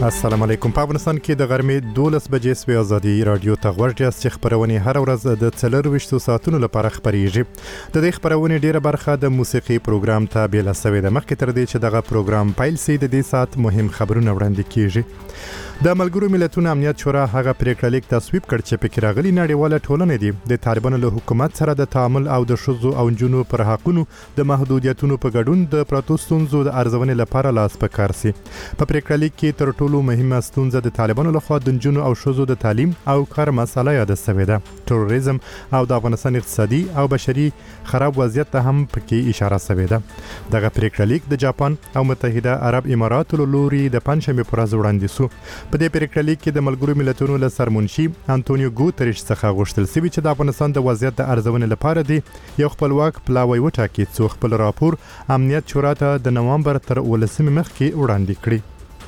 السلام علیکم. په افغانستان کې د غرمې 12 بجې سوي ازادي رادیو ته ورجاست چې خبرونه هر ورځ د 24 ساعتونو لپاره خبريږي. د دې خبرونه ډیره برخه د موسیقي پروګرام ته بیل سوي د مخکې تر دې چې دغه پروګرام پیل سي د دې سات مهم خبرونه وړاندې کیږي. د ملګرو ملتونو امنیت شورا هغه پریکړه لیک تصویب کړ چې پکې راغلي نړیواله ټولنه دي د طالبانو له حکومت سره د تعامل او د شذو او جنونو پر حقونو د محدودیتونو په ګډون د پروتستونزو د ارزونې لپاره لاس پکار سي. په پریکړه لیک کې تر ټولو مهمه ستونزه د طالبانو لخوا د جنونو او شذو د تعلیم او کار مسله یاد شوې ده. تروریزم او د افغانستان اقتصادي او بشري خراب وضعیت ته هم پکې اشاره شوې ده. دغه پریکړه لیک د جاپان او متحده عرب اماراتو له لوري د پنځمې پر ورځ وړاندې شو. په دې پریکړه لیک کې د ملګرو ملتونو له سرمنشي انټونیو ګوتریش څخه غوښتل شوی چې د افغانستان د وضعیت د ارزونې لپاره دی یو خپلواک پلاوی وټاکي چې خپل راپور امنیت شورا ته د نوامبر تر 18 مخکې وړاندې کړي.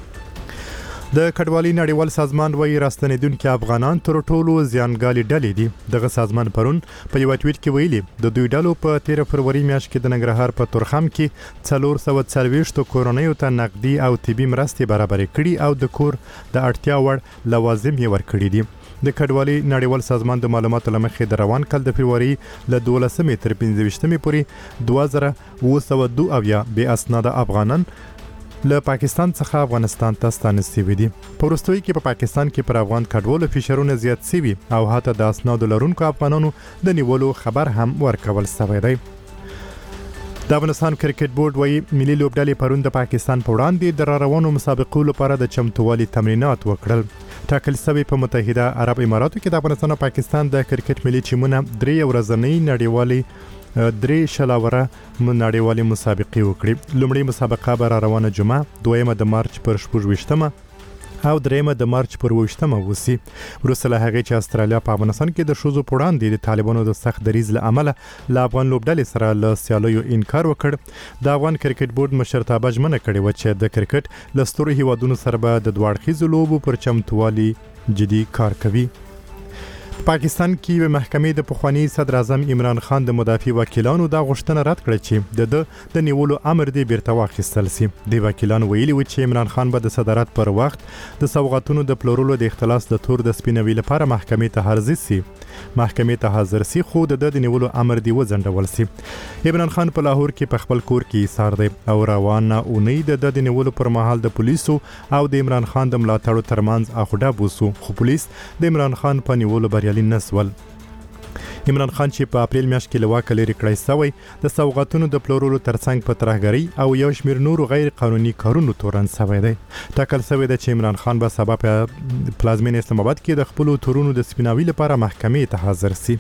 د کډوالۍ نړیوال سازمان وایي راستنیدونکي افغانان تر ټولو زیانګالي ډلې دي. دغه سازمان پرون په یو ټویټ کې ویلي د دوی ډلو په 13 فروری میاشت کې د ننګرهار په تورخم کې 440 کورونیو ته نقدي او طبي مرستې برابرې کړي او د کور د اړتیا وړ لوازم یې ورکړي دي. د کډوالۍ نړیوال سازمان د معلوماتو لمخې د روان کال د فروری له 12 تر 15 پورې 2202 بې اسناد افغانان له پاکستان څخه افغانستان ته ستانه دي. په وروستیو کې په پاکستان کې پر افغان کډوالو فشارونه زیات شوي او حتی د اسنادو لرونکو افغانانو د نیولو خبر هم ورکول شوی دی. د افغانستان کرکټ بورډ وایي ملي لوبډلې پرون د پاکستان په وړاندې د روانو مسابقو لپاره د چمتووالي تمرینات وکړل. ټاکل شوی په متحده عرب اماراتو کې د افغانستان او پاکستان د کرکټ ملي ټیمونه 3 ورځنۍ نړیوالې 3 شلاوره نړیوالې مسابقې وکړي. لومړی مسابقه به روانه جمعه، دویمه د مارچ پر 14مه او دریمه د مارچ پر 20مه وسی. وروسته له هغې چې استرالیا په افغانستان کې د شذو په وړاندې د طالبانو د سخت دریځ له امله له افغان لوبډلې سره له سیالیو انکار وکړ. د افغان کرکټ بورډ مشرتابه ژمنه کړې و چې د کرکټ له ستورو هیوادونو سره به د دوه اړخیزو لوبو پر چمتووالي جدي کار کوي. پاکستان کې محکمې د پخوانی صدر اعظم عمران خان د مدافع وکیلانو دا غوښتنه رد کړه چې د نیولو امر دی بیرته واخیستل شي. د وکیلانو ویلي و چې عمران خان به د صدارت پر وخت د سوغاتونو د پلورلو د اختلاس د تور د سپینوي لپاره محکمې ته حاضر شي. محکمې ته حاضر شي خو د نیولو امر دی وځنډول شي. عمران خان په لاهور کې په خپل کور کې ایثار دی او روانه اونۍ د نیولو پر مهال د پولیسو او د عمران خان د ملاتړو ترمنځ اخوډه بوسو خو پولیس د عمران خان په نیولو بریالي نسول. عمران خان چې په اپریل میاشت کې له واکه لرې کړی شوی د سوغاتونو د پلورلو ترڅنګ په ترهګرۍ او یو شمېر نورو غیر قانوني کارونو تورن شوی دی. ټاکل شوی دی چې عمران خان به سبا په پلازمینه اسلام آباد کې د خپلو تورونو د سپیناوي لپاره محکمې ته حاضر شي.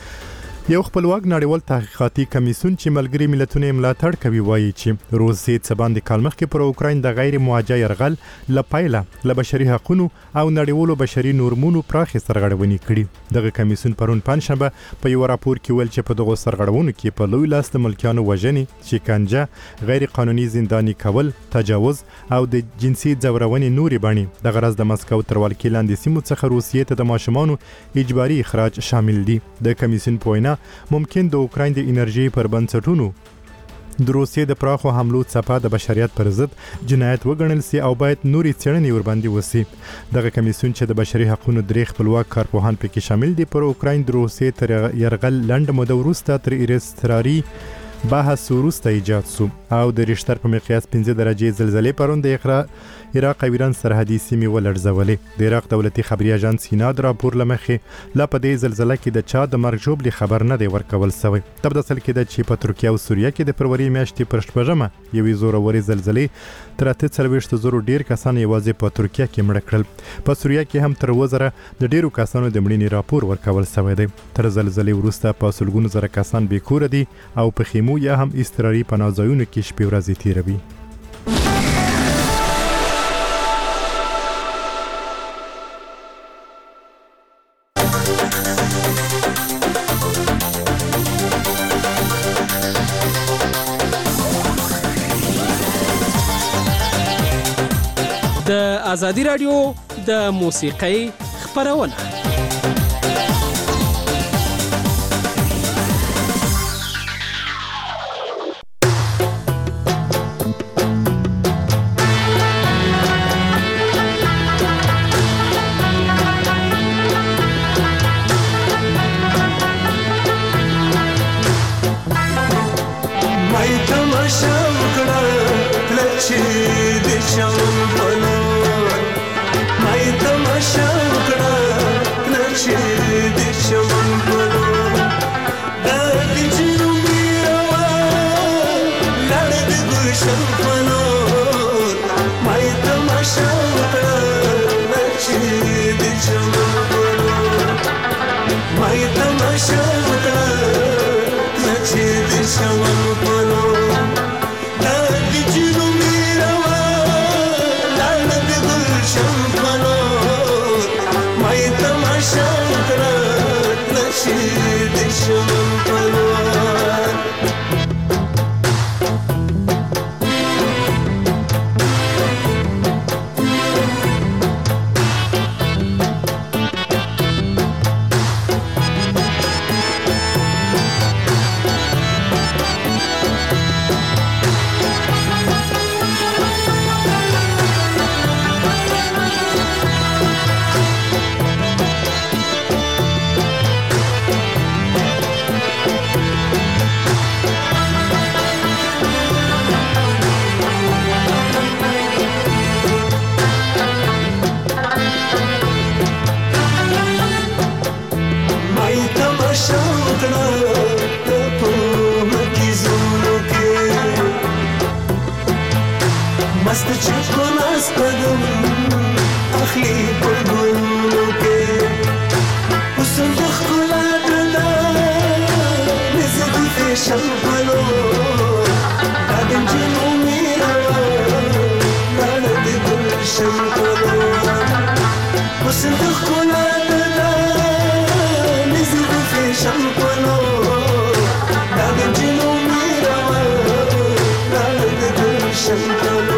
یو خپلواک نړیوال تحقیقاتي کمیسیون چې ملګري ملتونه ملاتړ کوي وایي چې روسیې څه باندې کال مخکې پر اوکراین د غیر موجه یرغل لپاره له بشري حقوقو او نړیوالو بشري نورمونو پراخې سرغړونې کړي. دغه کمیسیون پرون پنځشنبه په یو راپور کې ویل چې په دغه سرغړونو کې په لوی لاس د ملکیانو وژنې، شکنجه، غیر قانوني زنداني کول، تجاوز او د جنسي ځورونې نورې بڼې د غرض د مسکو تر ولکې لاندې سیمو څخه روسیې ته د ماشومانو اجباري اخراج شامل دي. د کمیسیون په وینا ممکن د اوکراین د انرژي پر بنسټونو د روسیې د پراخو حملو څپه د بشریت پر ضد جنایت وګڼل سي او باید نوري څېړنې ورباندې وسی. دغه کمیسیون چې د بشري حقوقو درې خپلواک کارپوهان پکې شامل دي پر اوکراین د روسیې تر یرغل لنډ موده وروسته تر اضطراري بحث وروسته ایجاد شو او د ریشتر په مقیاس 15 درجې زلزلې پرون د عراق او ایران سرحدي سیمې ولړزولې. د عراق دولتي خبري اژانس سینا د راپور لمخې لا په دې زلزلې کې د چا د مرګ ژوبلې خبر نه دی ورکول شوی. تبداسل کې د چې په ترکیه او سوریه کې د فروری میاشتې پر 8مه یوې زوروري زلزلې تر 43,000 ډیر کسان یوازې په ترکیه کې مړ کړل. په سوریه کې هم تر 1000 د ډیرو کسانو د مړینې راپور ورکول شوی دی. تر زلزلې وروسته په سلګونو زره کسان بې کور دي او په خیمو یا هم اضطراري پناه ځایونو کې شپې ورځې تیروي. د ازادي رادیو د موسیقۍ خبرونه چې د چمن پلور مای تماشا وکړه چې د چمن پلور د جنو میروا لړ د ګلشن پلور مای تماشا وکړه چې د چمن پلور مای تماشا وکړه چې د چمن پلور د جنو میروا لړ د ګلشن پلور مای تماشا وکړه چې د چمن پلور मस्त चको नास कदम अखली पगुलो के उसम बखला दला नजद फेशन बलो आदम जनो मेरा नाद गुलशन बलो उसम बखला दला नजद फेशन बलो आदम जनो मेरा नाद गुलशन बलो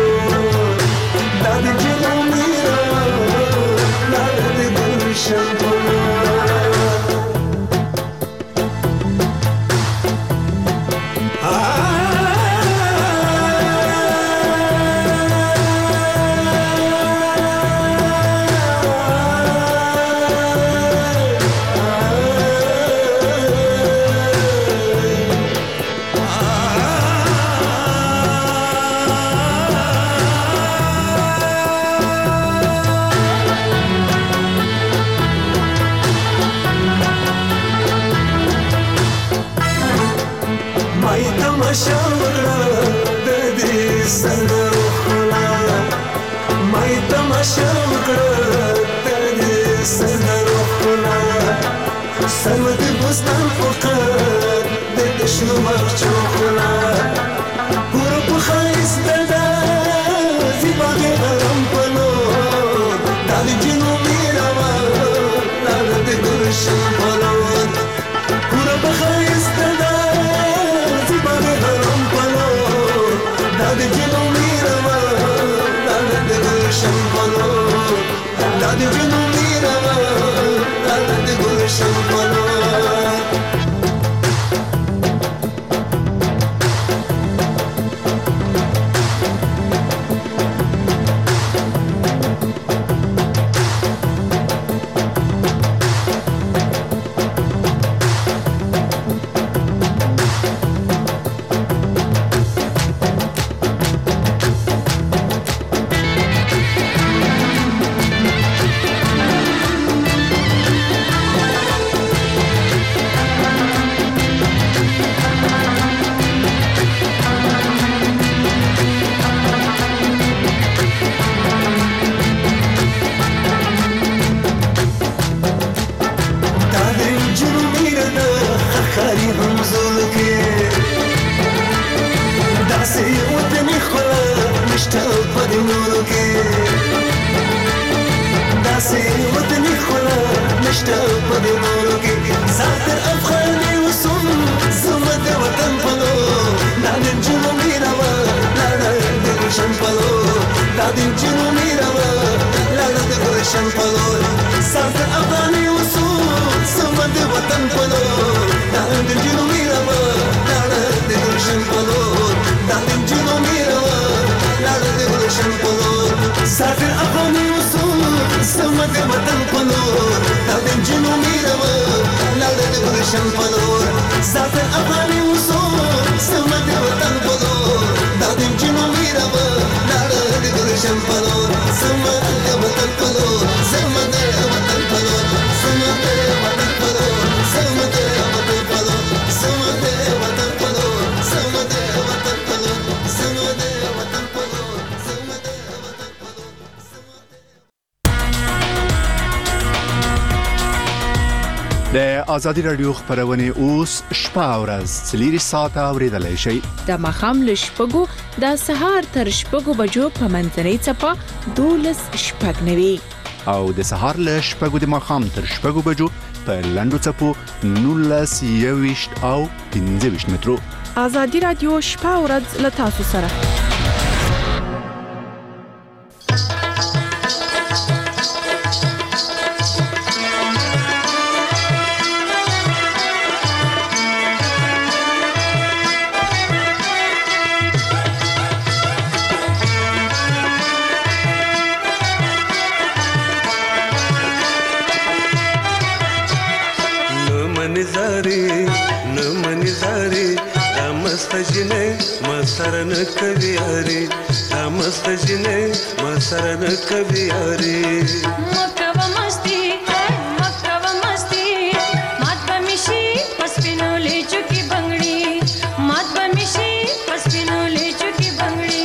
سمد بستان فقط دشنو مرچو خلا گروپ خایست دادا زیباغ غرم پلو داد جنو میروا لارد گلشن پلو گروپ خایست دادا زیباغ غرم پلو داد جنو میروا لارد گلشن پلو داد جنو میروا لارد گلشن پلو سافر افغاني وصول سمد وطن پلور دادن جنو میروا لارد گلشن پلور سافر افغاني وصول سمد وطن پلور دادن جنو میروا ازادي رادیو خبرونه اوس شپه او ورځ 3 ساعته اوریدلای شئ. د مخام له شپږو د سهار تر شپږو بجو په منځنۍ چپه 12:09 او د سهار له شپږو د مخام تر شپږو بجو په لاندو چپو 19:20 او 15 مترو. ازادي رادیو شپه او ورځ له تاسو سره. مسرن کبیاری مستجنه مسرن کبیاری مکوا مستی مات بمیشی پس پینو لے چکی بنگڑی مات بمیشی پس پینو لے چکی بنگڑی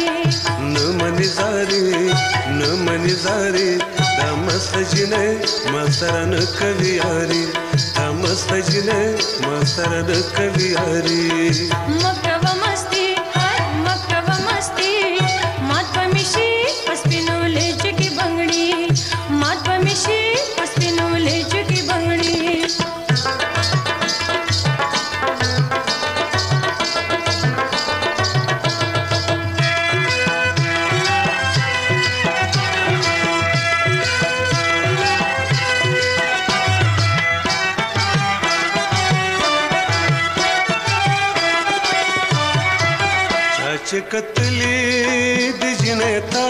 نو منی زاری مستجنه مسرن کبیاری مستجنه مسرن کبیاری مکوا مستی مات بمیشی پس پینو لے چکی بنگڑی مات بمیشی پس پینو لے چکی بنگڑی कतली दिजने था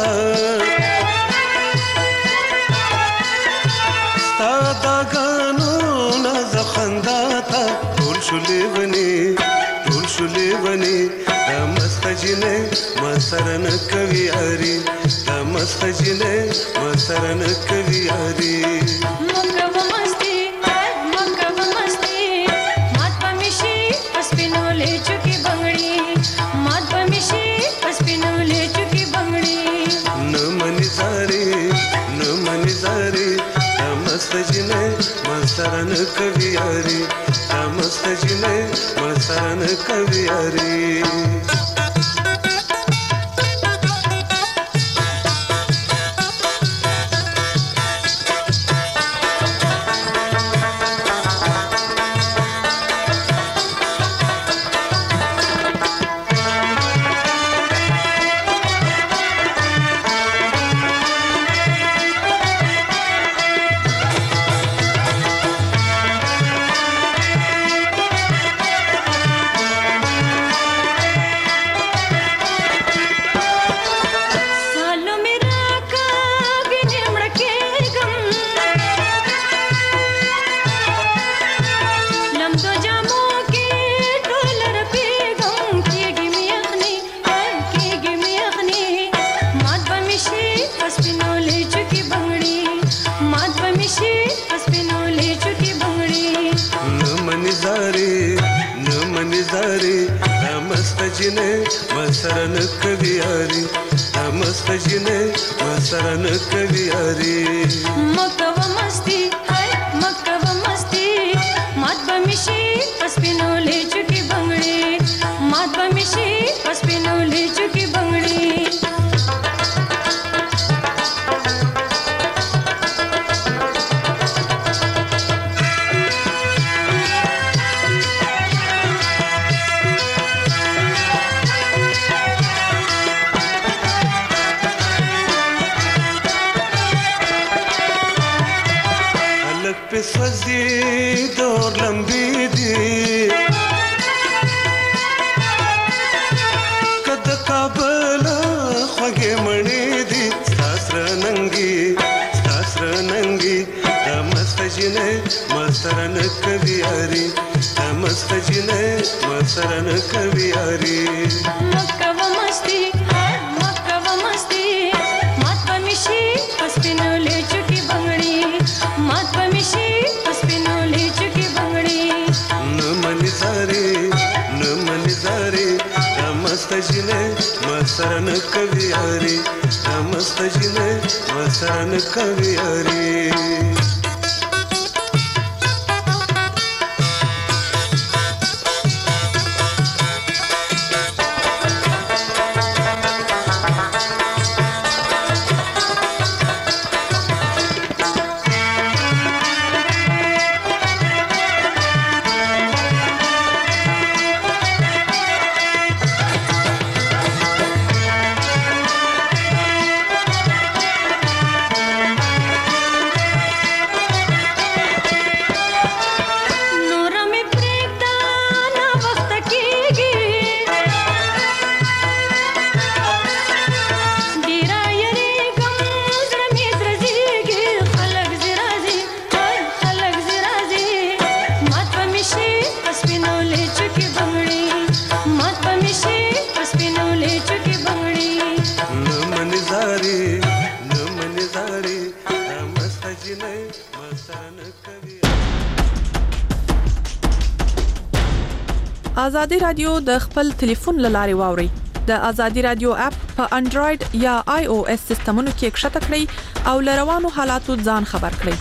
सादा गानो ना जखंदा था टोल शुले बनी मस्तजने मसरन कवियारी मस्तजने मसरन कवियारी मकवा मस्ती मात बमिशी पस पिनो ले चुकी बंगड़ी मात बमिशी पस पिनो ले चुकी बंगड़ी न मनी जारी मस्तजने मसरन कवियारी मस्तजने मसरन कवियारी मसरन कवियारी मस्तजने मसरन कवियारी मकवा मस्ती मात बमिशी पस पिनो ले चुकी बंगड़ी मात बमिशी पस पिनो ले चुकी बंगड़ी सजी दौर लंबी दी कद काबल ख्वागे मणि दी सासर नंगी मस्तजने मसरन कवियारी मस्तजने मसरन कवियारी मकवा मस्ती मात बमिशी पस पिनो ले चुकी बंगड़ी मात बमिशी पस पिनो ले चुकी बंगड़ी न मनी जारी मस्तजने मसरन कवियारी मस्तजने मसरन कवियारी ازادي رادیو د خپل ټلیفون لارې واوري. د ازادي رادیو اپ په انډراید یا آی او اس سیستمونو کې ښکته کړئ او لروانو حالاتو ځان خبر کړئ.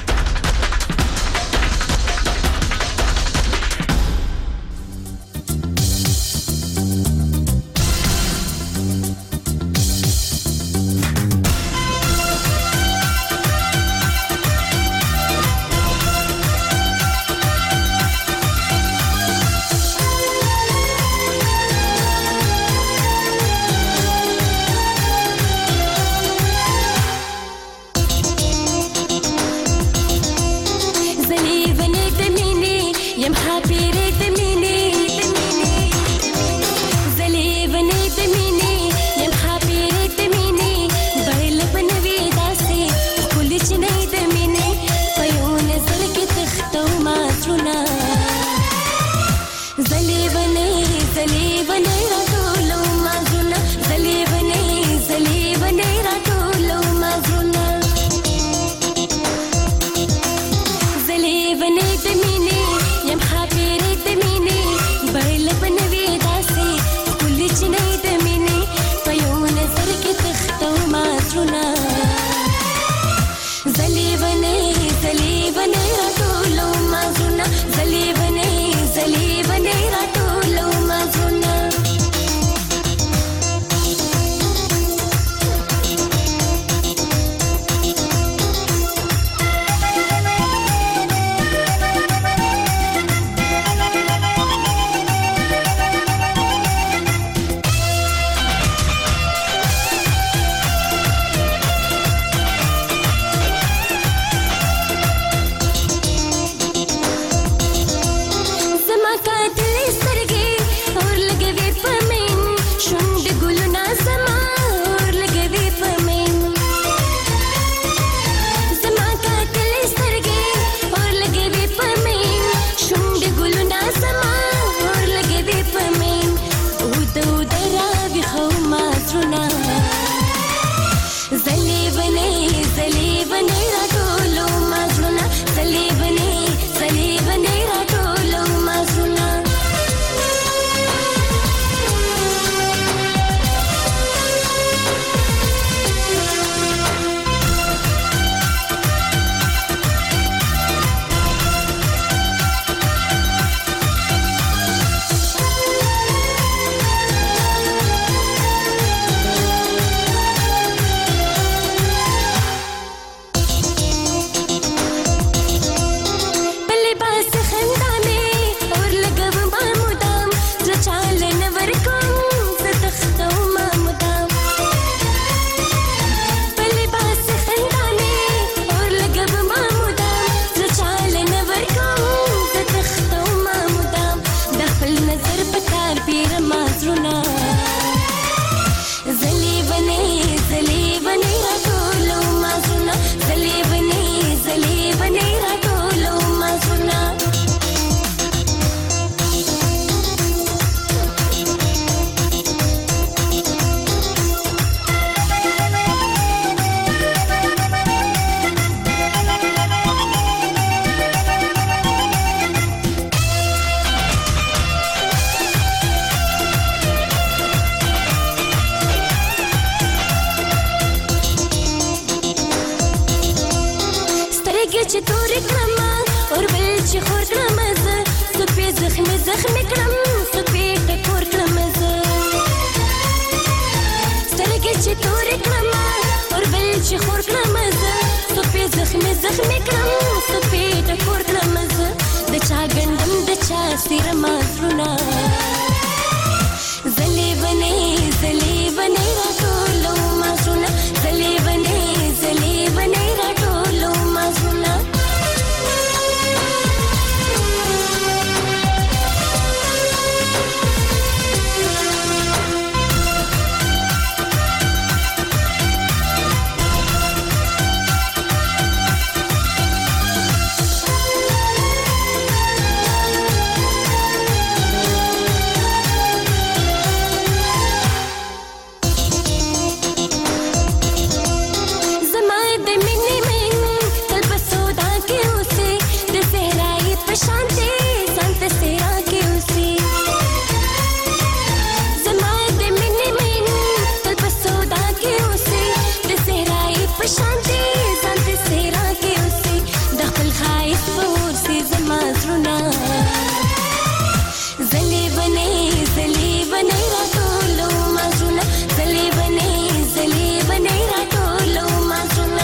بنې راټولو مازونه زلې بنې راټولو مازونه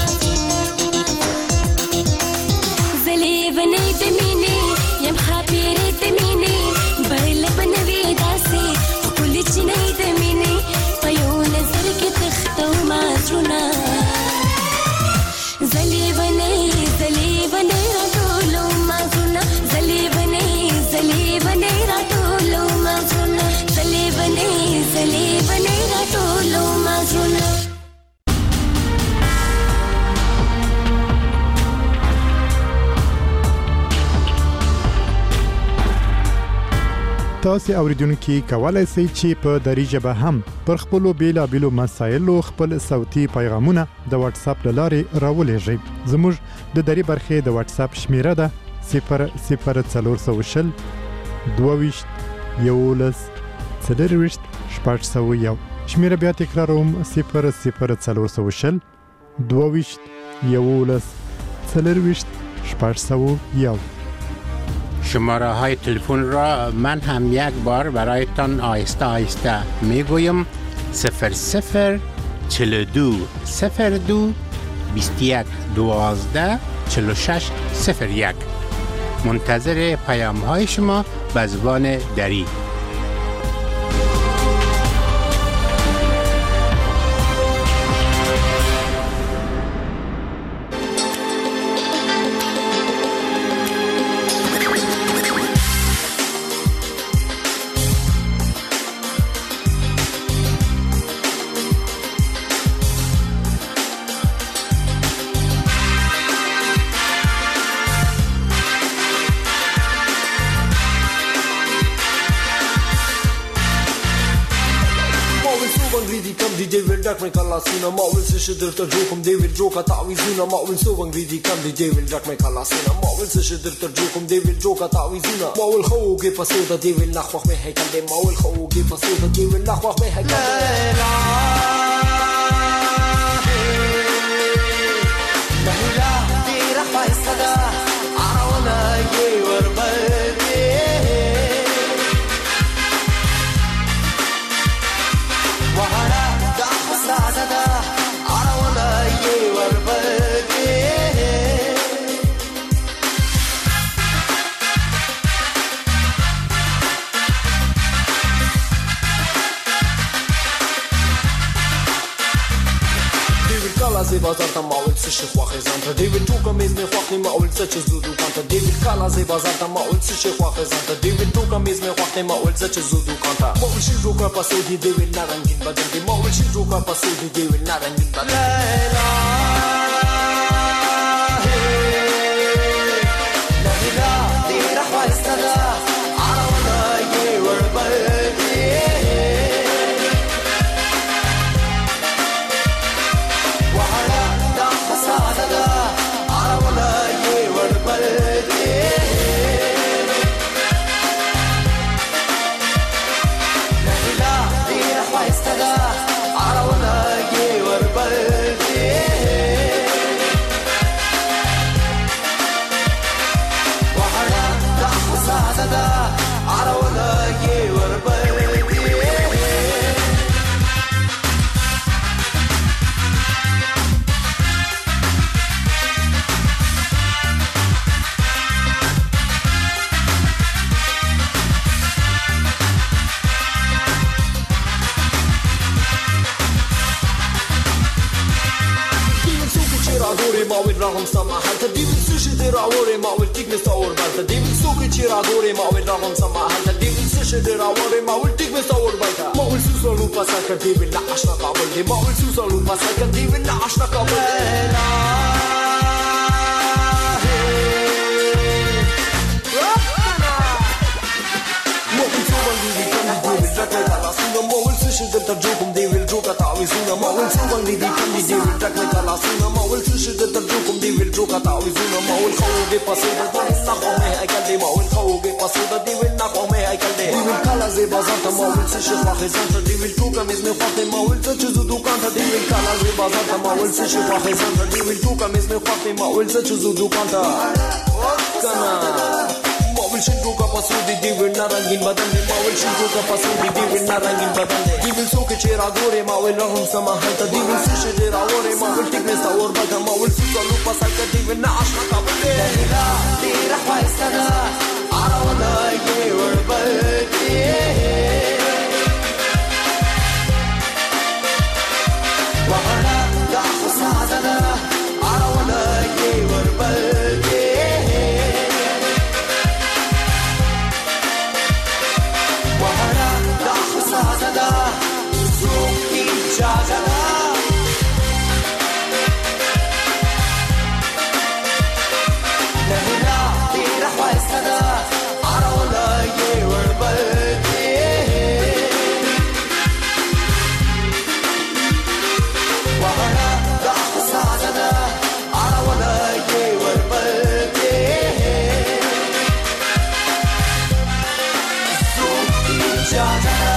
زلې بنې د مینې یم خاطرې د مینې بل بنوي داسې ښکلې چینې د مینې په یو نظر کې تختو مازونه زلې بنې راټولو مازونه زلې بنې راټولو مازونه زلې بنې راټولو مازونه تاسو اوریدونکو کولای شئ چې په دری ژبه هم پر خپل بیلابیلو مسایلو خپل صوتي پیغامونه د واتس اپ لارې راولېږئ. زموږ د دری برخې د واتس اپ شمیره ده 00420 22 11 40 601. شمیره بیا تکراروم 00420 22 11 40 601. شماره های تلفن را من هم یک بار برایتان آهسته آهسته میگویم 00 42 02 21 12 46 01. منتظر پیام های شما به زبان دری. ما ول سش درته جوکم دی ویل جوکا تعویذونه ما ول سو ونګ دی کم دی ویل ډک مې خلاصونه ما ول سش درته جوکم دی ویل جوکا تعویذونه ما ول خوږه پسو د دی ویل نخوخ مې هیکل دی ما ول خوږه پسو د دی ویل نخوخ مې هیکل لا دی رفع الصدا عرونا یې وربدي وهرا دا خسازه زی بازار تا ماول سش خوخه زنده دیوید تو کمیز می خوخنی ماول سچ زودو کانتا دیوید کالا زی بازار تا ماول سش خوخه زنده دیوید تو کمیز می خوخنی ماول سچ زودو کانتا ماول شی روکا پاسو دی دیوید نارنگین بدن دی ماول شی روکا پاسو دی دیوید نارنگین بدن لیلا لیلا دی رخوا استدا عرونا یی وربدی راهم سما حالته دیوید سوشی دی راوره ماول تیک مستور بالته دیوید سوکی چی راوره ماول راهم سما حالته دیوید سوشی دی راوره ماول تیک مستور بالته ماول سوسالو پاسا کر دیوید لا آشنا قابل دی ماول سوسالو پاسا کر دیوید لا آشنا قابل ماول سوشی درته جوکم دیوید جوکا تعویذونه ماول سوون دی کم دی دیوید ډک مې خلاصونه ماول سوشی درته جوکم دیوید جوکا تعویذونه ماول خوږه پسو د نخو مې هیکل دی ماول خوږه پسو د دیوید نخو مې هیکل دی دیوید کالا زی بازار ته ماول سوشی خوخه زنده دیوید جوکا مې مې خوخه ماول څه چې زو دوکان ته دیوید کالا زی بازار ته ماول سوشی خوخه زنده دیوید جوکا مې مې خوخه ماول څه چې زو دوکان ته کنا ماول will shindu ka pasudi di will na rangin badan de ma will shindu ka pasudi di will na rangin badan de di will so ke chera gore ma will rahum sama hanta di will so she ra gore ma will tikne sa or baga ma will so lu pasal ka di will na ashna ka bade la di rahwa istada ara wala ye wal balti wa ana da khusada ara wala ye wal balti Sada, Suki Jajala. Nahila, Tirahwa Sada, Arola, Yewer Balti. Wahana, Dahsa Sada, Arola, Yewer Balti. Suki Jajala.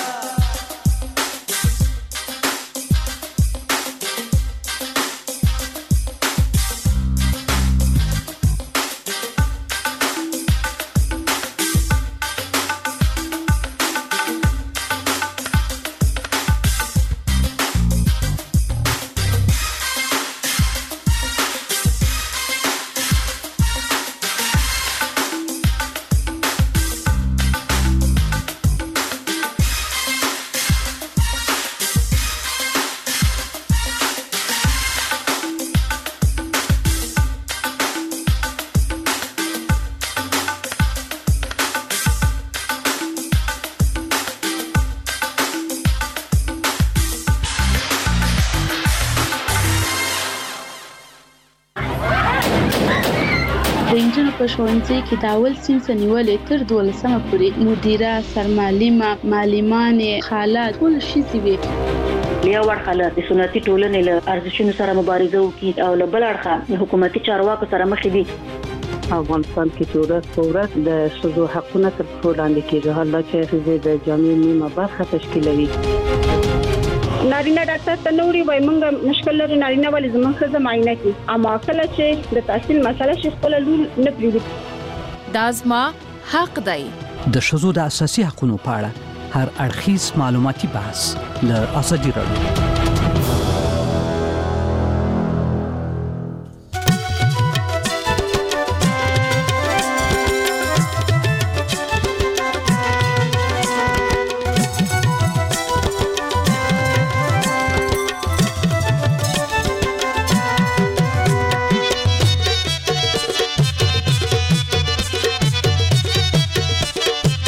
په ښوونځي کې د اول صنف نیولې تر 12مه پورې مدیره سرمعلمه معلمانې خاله ټول شي وي یو ورخاله د سنتي ټولنې له ارزښتونو سره مبارزه وکړي او له بل اړخه حکومتي چارواکو سره مخ دي افغانستان کې چې ورځ د ښځو حقونه تر پښو لاندې کېږي حالا چې ښځې د جامعې نیمه برخه تشکیلوي نارینه ډاکټر ته نوړي وای مونږ مشکل لري نارینه ولې زموږ ښځه معاینه کوي اما کله چې د تحصیل مسله شي خپل لور نه پریږدي دا زما حق دی د ښځو د اساسي حقوقو په اړه هر اړخیز معلوماتي بحث له ازادي راډیو